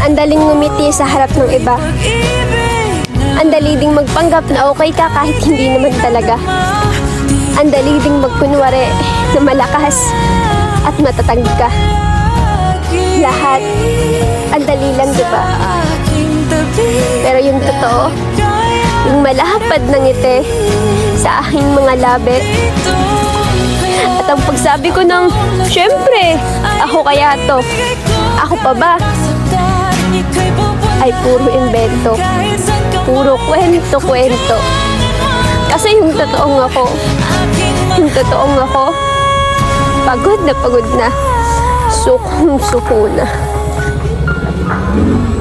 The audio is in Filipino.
Ang daling ngumiti sa harap ng iba. Ang dali ding magpanggap na okay ka kahit hindi naman talaga. Ang dali ding magkunwari na malakas at matatag ka. Lahat, ang dali lang, diba? Pero yung totoo, yung malapad ng ngiti sa aking mga labi. At ang pagsabi ko ng, syempre, ako kaya to, ako pa ba? Ay puro invento, puro kwento-kwento. Kasi yung totoong ako, pagod na, sukong-suko na.